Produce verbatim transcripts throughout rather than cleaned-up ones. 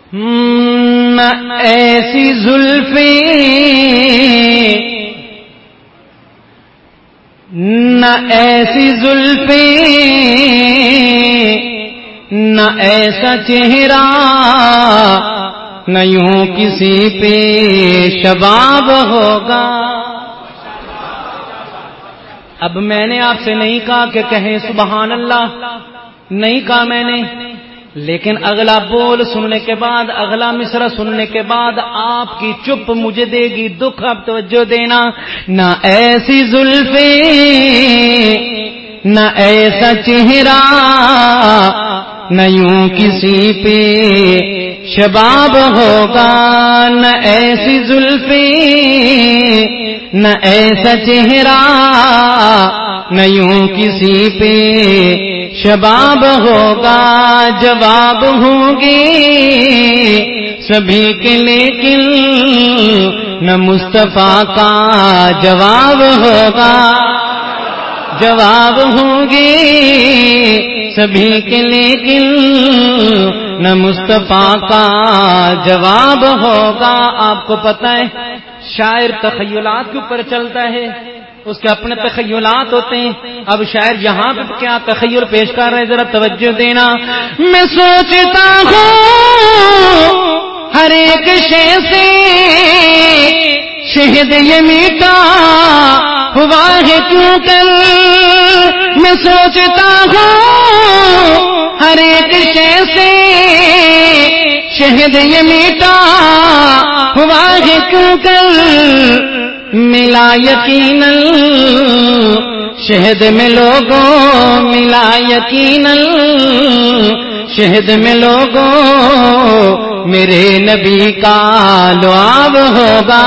نہ ایسی زلفیں نہ ایسی زلفیں نہ ایسا چہرہ نہ یوں کسی پہ شباب ہوگا. اب میں نے آپ سے نہیں کہا کہ کہیں سبحان اللہ، نہیں کہا میں نے، لیکن اگلا بول سننے کے بعد، اگلا مصرع سننے کے بعد آپ کی چپ مجھے دے گی دکھ. اب توجہ دینا. نہ ایسی زلفیں نہ ایسا چہرہ نہ یوں کسی پہ شباب ہوگا. نہ ایسی زلفیں نہ ایسا چہرہ نہ یوں کسی پہ شباب ہوگا. جواب ہوں گے سبھی کے لیکن نہ مصطفیٰ کا جواب ہوگا. جواب ہوں گے سبھی کے لیکن نہ مصطفیٰ کا جواب ہوگا. آپ کو پتہ ہے شاعر تخیلات کے اوپر چلتا ہے، اس کے اپنے تخیلات ہوتے ہیں. اب شاعر یہاں پہ کیا تخیل پیش کر رہے ہیں ذرا توجہ دینا. میں سوچتا ہوں ہر ایک شے سے شہد یہ میٹھا ہوا ہے کیوں کر. میں سوچتا ہوں ہر ایک شے سے شہد یہ میٹھا ہوا ہے کیوں کر. ملا یقیناً شہد میں لوگوں ملا یقیناً شہد میں لوگوں میرے نبی کا لعاب ہوگا.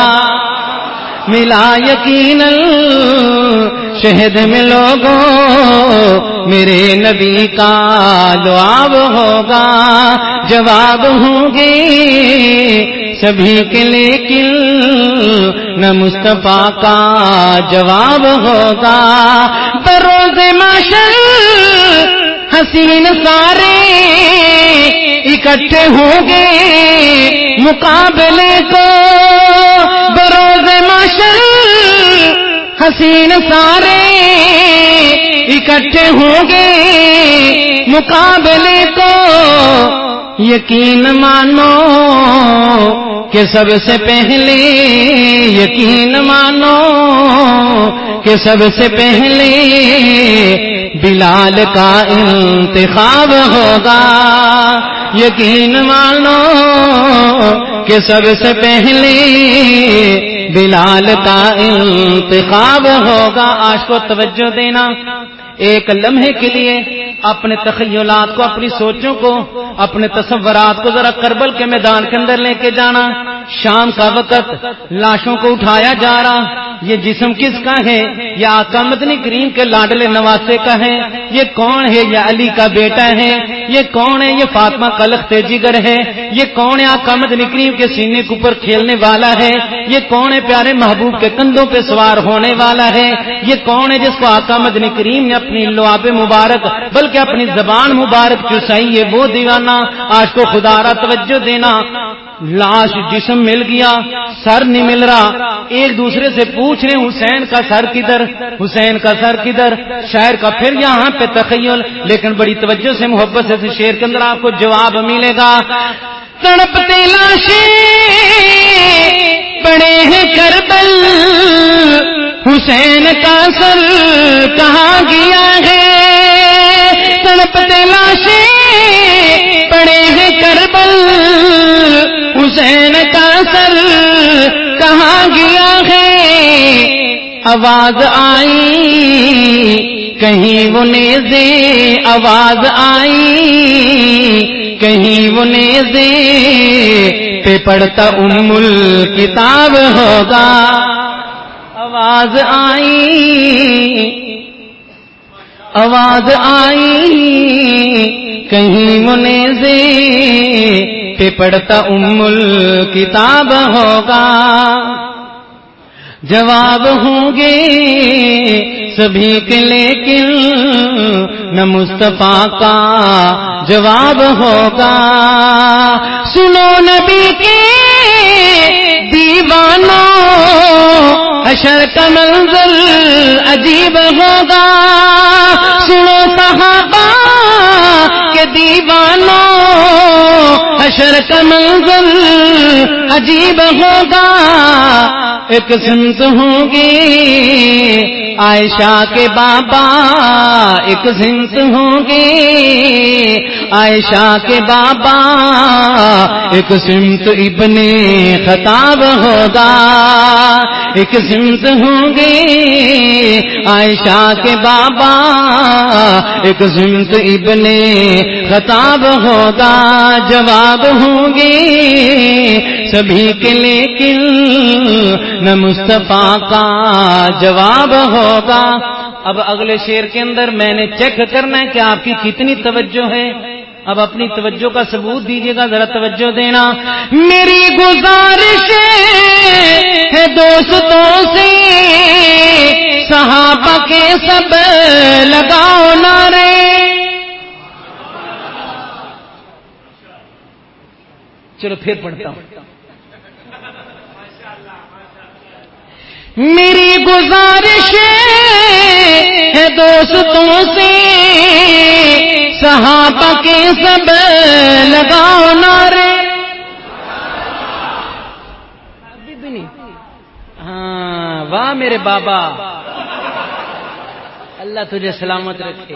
ملا یقیناً شہد میں لوگوں میرے نبی کا لعاب ہوگا. جواب ہوں گے سبھی کے لیکن نہ مصطفیٰ کا جواب ہوگا. بروز محشر حسین سارے اکٹھے ہوں گے مقابلے کو. بروز محشر حسین سارے اکٹھے ہوں گے مقابلے کو. یقین مانو کہ سب سے پہلے یقین مانو کہ سب سے پہلے بلال کا انتخاب ہوگا. یقین مانو کہ سب سے پہلے بلال کا انتخاب ہوگا. آج کو توجہ دینا. ایک لمحے کے لیے اپنے تخیلات کو، اپنی سوچوں کو، اپنے تصورات کو ذرا کربل کے میدان کے اندر لے کے جانا. شام کا وقت لاشوں کو اٹھایا جا رہا. یہ جسم کس کا ہے؟ یہ آقا مدنی کریم کے لاڈلے نواسے کا ہے. یہ کون ہے؟ یہ علی کا بیٹا ہے. یہ کون ہے؟ یہ فاطمہ کا لخت جگر ہے. یہ کون ہے؟ آقا مدنی کریم کے سینے کے اوپر کھیلنے والا ہے. یہ کون ہے؟ پیارے محبوب کے کندھوں پہ سوار ہونے والا ہے. یہ کون ہے جس کو آقا مدنی کریم نے اپنی لعاب مبارک بلکہ اپنی زبان مبارک چسائی ہے؟ وہ دیوانہ. آج کو خدا را توجہ دینا. لاش جسم مل گیا، سر نہیں مل رہا. ایک دوسرے سے پوچھ رہے حسین کا سر کدھر، حسین کا سر کدھر. شاعر کا پھر یہاں پہ تخیل، لیکن بڑی توجہ سے محبت سے شعر کے اندر آپ کو جواب ملے گا. تڑپتے لاشیں پڑے ہیں کربل، حسین کا سر کہاں گیا ہے. تڑپتے لاشیں پڑے ہیں کربل، حسین کا سر کہاں گیا ہے. آواز آئی کہیں وہ نیزے، آواز آئی کہیں وہ نیزے پہ پڑھتا ام الکتاب ہوگا. آواز آئی آواز آئی کہیں وہ نیزے پہ پڑھتا ام الکتاب ہوگا. جواب ہوں گے سبھی کے لیکن نہ مصطفیٰ کا جواب ہوگا. سنو نبی کے دیوانوں حشر کا منظر عجیب ہوگا. سنو صحابہ کے دیوانوں حشر کا منظر عجیب ہوگا. ایک سمت ہوں گی عائشہ کے بابا، ایک سمت ہوں گی عائشہ کے بابا، ایک سمت ابن خطاب ہوگا. ایک سمت ہوں گی عائشہ کے بابا، ایک سمت ابن خطاب ہوگا. جواب ہوں گے سبھی کے لیکن نہ مصطفیٰ کا جواب ہوگا. اب اگلے شعر کے اندر میں نے چیک کرنا ہے کہ آپ کی کتنی توجہ ہے. اب اپنی توجہ کا ثبوت دیجیے گا، ذرا توجہ دینا. میری گزارش ہے دوستوں سے صحابہ کے سب لگاؤ نعرے. چلو پھر پڑھتا ہوں. میری گزارش ہے دوستوں سے صحابہ کے سب لگاؤ نعرے. ہاں واہ میرے بابا، اللہ تجھے سلامت رکھے،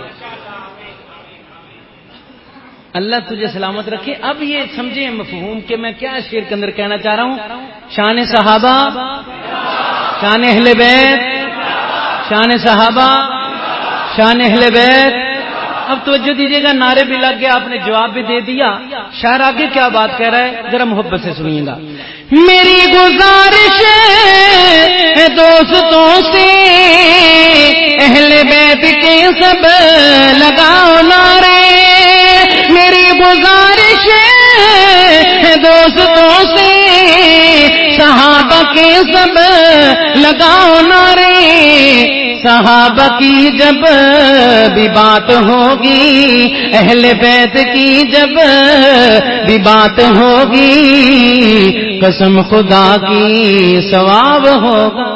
اللہ تجھے سلامت رکھے. اب یہ سمجھیں مفہوم کہ میں کیا شعر کے اندر کہنا چاہ رہا ہوں. شان صحابہ، شان اہل بیت، شان صحابہ، شان اہل بیت. اب توجہ دیجیے گا، نعرے بھی لگ گیا، آپ نے جواب بھی دے دیا. شاعر آگے کیا بات کہہ رہا ہے ذرا محبت سے سنیے گا. میری گزارش ہے دوستوں سے اہل بیت کے سب لگاؤ نعرے. میری گزارش ہے دوستوں سے صحابہ کے سب لگاؤ نعرے. صحابہ کی جب بھی بات ہوگی، اہل بیت کی جب بھی بات ہوگی، قسم خدا کی ثواب ہوگا.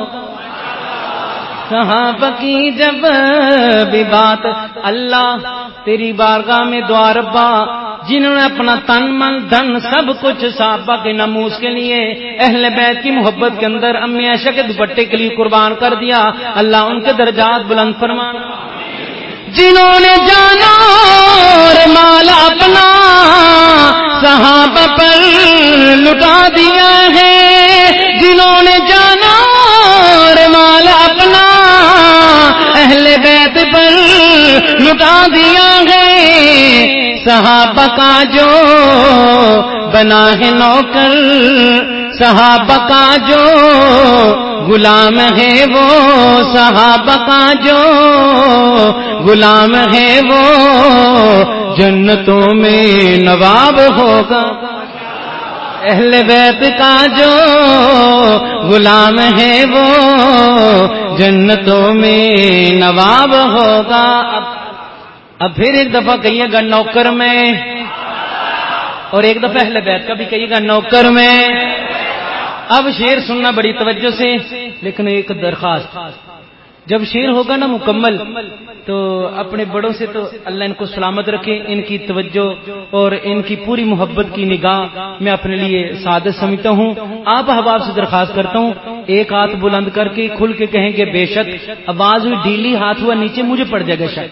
صحابہ کی جب بھی بات، اللہ تیری بارگاہ میں دعا ربا، جنہوں نے اپنا تن من دھن سب کچھ صحابہ کے ناموس کے لیے، اہل بیت کی محبت کے اندر امی عائشہ کے دوپٹے کے لیے قربان کر دیا، اللہ ان کے درجات بلند فرما. جنہوں نے جانا اور مال اپنا صحابہ پر لٹا دیا ہے، جنہوں نے جانا اور مال اپنا اہل بیت پر لٹا دیا ہے. صحابہ کا جو بنا ہے نوکر، صحابہ کا جو غلام ہے وہ، صحابہ کا جو غلام ہے وہ جنتوں میں نواب ہوگا. اہل بیت کا جو غلام ہے وہ جنتوں میں نواب ہوگا. اب پھر ایک دفعہ کہیے گا نوکر میں، اور ایک دفعہ اہل بیت کا بھی کہیے گا نوکر میں. اب شعر سننا بڑی توجہ سے، لیکن ایک درخواست، جب شعر ہوگا نا مکمل تو اپنے بڑوں سے تو اللہ ان کو سلامت رکھے، ان کی توجہ اور ان کی پوری محبت کی نگاہ میں اپنے لیے سعادت سمجھتا ہوں. آپ احباب سے درخواست کرتا ہوں ایک ہاتھ بلند کر کے کھل کے کہیں گے بے شک. آواز ہوئی ڈھیلی، ہاتھ ہوا نیچے، مجھے پڑ جائے گا شک.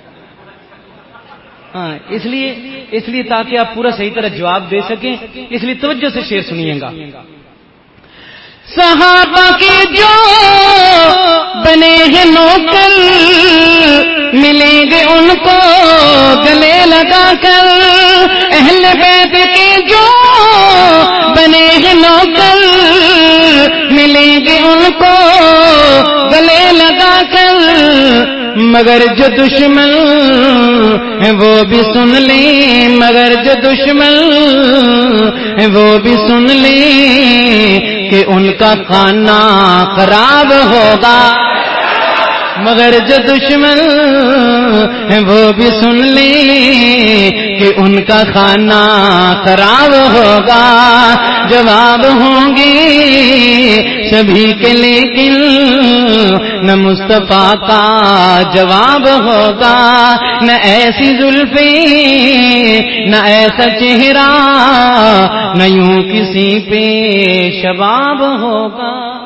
ہاں اس لیے اس لیے تاکہ آپ پورا صحیح طرح جواب دے سکیں، اس لیے توجہ سے شعر سنیے گا. صحابہ کے جو بنے ہیں نوکر ملیں گے ان کو گلے لگا کر، اہل بیت کے جو بنے ہیں نوکر ملیں گے ان کو گلے لگا کر. مگر جو دشمن ہیں وہ بھی سن لیں، مگر جو دشمن ہیں وہ بھی سن لیں کہ ان کا کھانا خراب ہوگا. مگر جو دشمن ہیں وہ بھی سن لیں کہ ان کا کھانا خراب ہوگا. جواب ہوں گی سبھی کے لیکن نہ مصطفیٰ کا جواب ہوگا. نہ ایسی زلفیں نہ ایسا چہرہ نہ یوں کسی پہ شباب ہوگا.